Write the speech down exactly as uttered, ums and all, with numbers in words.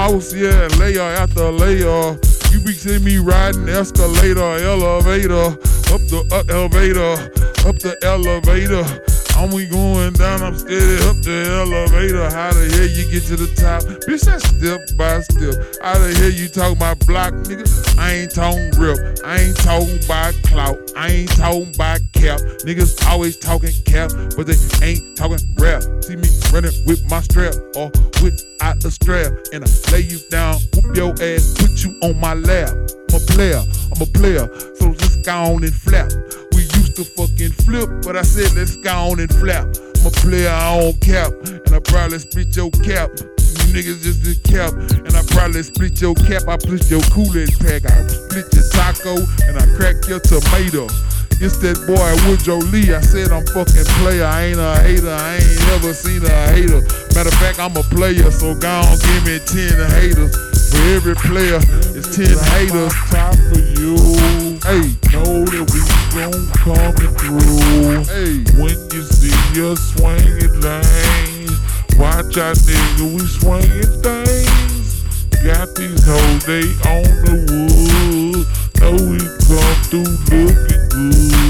house, yeah, layer after layer. You be seeing me riding escalator, elevator, up the uh, elevator, up the elevator. I'm we going down, I'm steady up the elevator. How the hell you get to the top? Bitch, that's step by step. How the hell you talk about block, nigga? I ain't talking rip. I ain't talking about clout. I ain't talking about cap. Niggas always talking cap, but they ain't talking rap. See me running with my strap or without a strap. And I lay you down, whoop your ass, put you on my lap. I'm a player, I'm a player, so just go on and flap. We used to fucking flip, but I said let's go on and flap. I'm a player, I don't cap, and I probably split your cap. You niggas just did cap, and I probably split your cap. I split your Kool-Aid pack, I split your taco, and I cracked your tomato. It's that boy Woodrow Lee, I said I'm fucking player, I ain't a hater, I ain't ever seen a hater. Matter of fact, I'm a player, so go on, give me ten haters. For every player, it's ten haters. Top for you. Hey, know that we gon' coming through. Hey, when you see us swinging lanes, watch out, nigga, we swinging things. Got these hoes, they on the wood. Know we come through looking good.